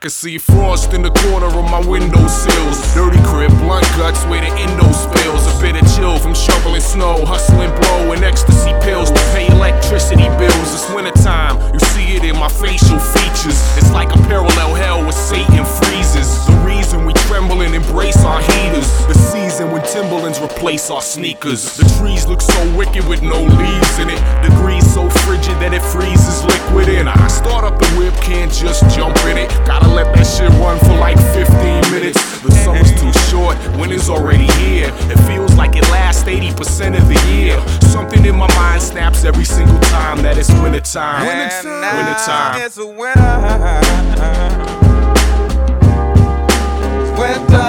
could see frost in the corner of my windowsills. Dirty crib, blunt guts where the endo spills. A bit of chill from shoveling snow, hustling blow, and ecstasy pills to pay electricity bills. It's wintertime, you see it in my facial features. It's like a parallel hell where Satan freezes. The reason we tremble and embrace our heaters. The season when Timberlands replace our sneakers. The trees look so wicked with no leaves in it. The grease so frigid that it freezes liquid in. I start up the whip, can't just jump in it. Gotta let that shit run for like 15 minutes. The summer's too short, winter's already here. It feels like it lasts 80% of the year. Something in my mind snaps every single time that it's wintertime. Wintertime. It's winter. Winter.